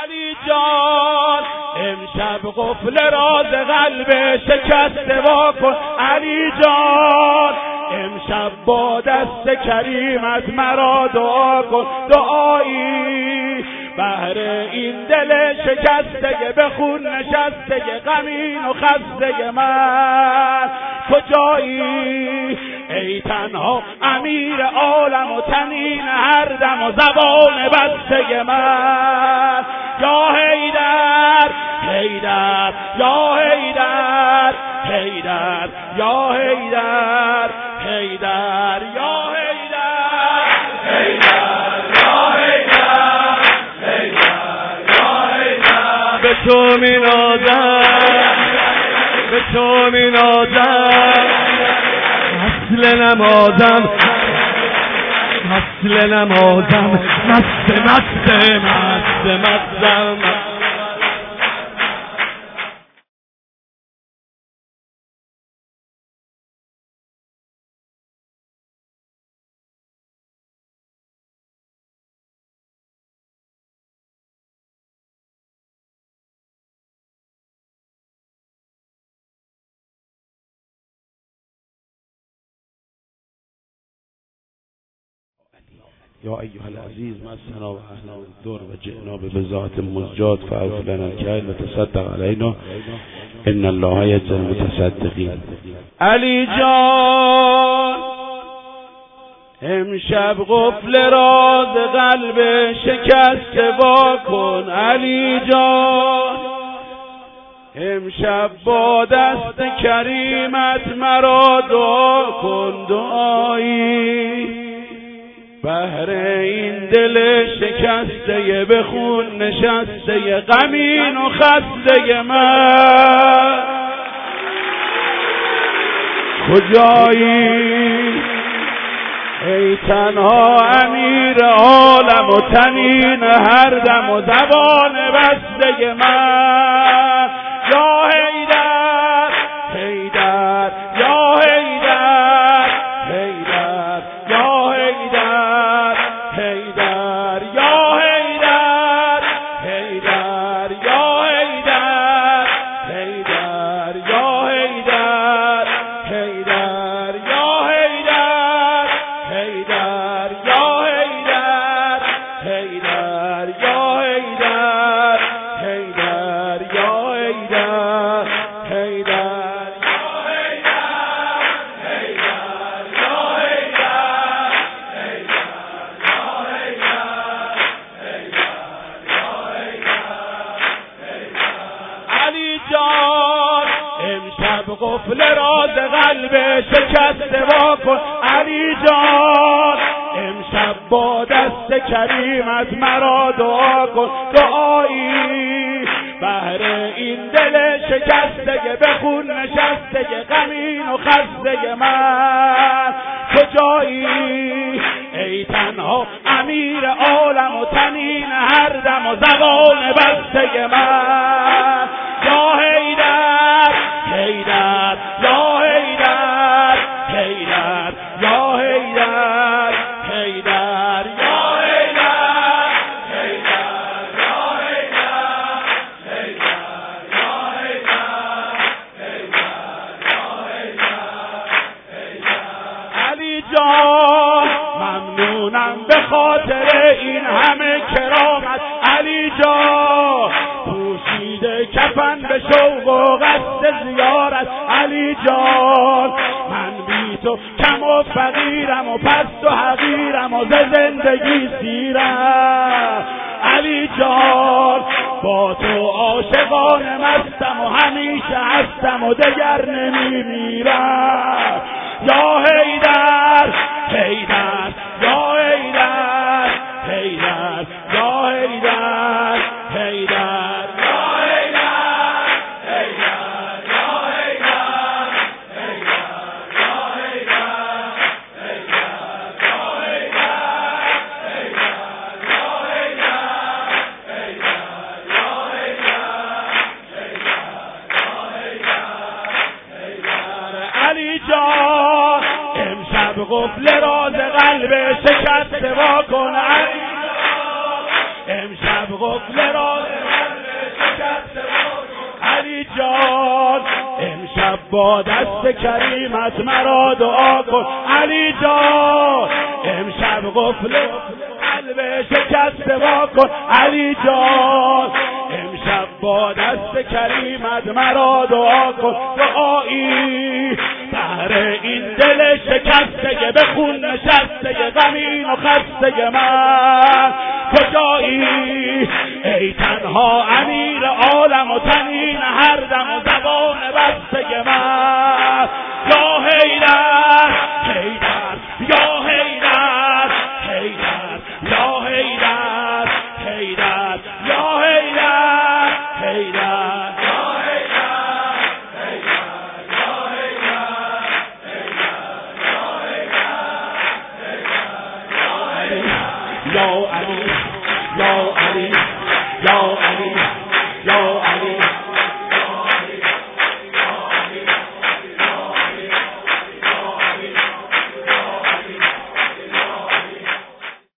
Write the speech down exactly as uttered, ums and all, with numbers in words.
علی جان امشب قفل راز قلب شکسته وا کن. علی جان امشب با دست کریمت مرا دعا کن. دعایی بهر این دل شکسته به خون نشسته غمین و خسته من. کجایی ای تنها امیر عالم و تنین هر دم و زبان بسته من. یا حیدر حیدر یا حیدر حیدر یا حیدر حیدر یا حیدر حیدر یا حیدر حیدر یا حیدر. به تو می نازم به تو می نازم اصل نمازم اصل نمازم مست مست مست مستم. یا ایها العزیز مسنا و اهل الدور و جئنا بذات مزجات فاعف لنا الكيل وتصدق علينا ان الله يجزي المتصدقين. علی جان امشب قفل راز قلب شکسته وا کن. علی جان امشب با دست کریمت مرا دعا کن. دعایی بهر این دل شکسته به خون نشسته غمین و خسته من. کجایی ای تنها امیر عالم و تنین هر دم و زبان بسته من. یا حیدر حیدر یا حیدر حیدر یا حیدر حیدر یا حیدر حیدر یا حیدر حیدر یا حیدر حیدر یا حیدر حیدر یا حیدر حیدر یا حیدر حیدر یا حیدر حیدر. قفل راز قلب شکسته وا کن. علی جان امشب با دست کریمت مرا دعا کن. دعایی بهر این دل شکسته به خون نشسته غمین و خسته من. کجایی ای تنها امیر عالم و تنین هر دم و زبان بسته من. یا حیدر حیدر یا حیدر حیدر یا حیدر حیدر یا حیدر حیدر یا حیدر حیدر یا حیدر حیدر. علی جان ممنونم به خاطر این همه کرامت. علی جان پوشیده کفن به شوق و قصد زیارت. علی جان من بی تو کم و فقیرم و پست و حقیرم و ز زندگی سیرم. علی جان با تو عاشقانه مستم و همیشه هستم و دگر نمی میرم. یا حیدر حیدر یا حیدر حیدر یا حیدر حیدر جان امشب قفل راز قلب شکسته وا کن. علی جان امشب قفل را شکسته علی جان امشب با دست کریمت مرا دعا کن علی جان امشب قفل قلب شکسته وا کن علی جان امشب با دست کریمت مرا دعا کن دعایی بهر این دل شکسته به خون نشسته غمین و خسته من کجایی ای تنها امیر عالم و تنین هر دم و زبان بسته من یا حیدر حیدر یا حیدر حیدر یا حیدر حیدر یا حیدر حیدر یا علی یا علی یا علی یا علی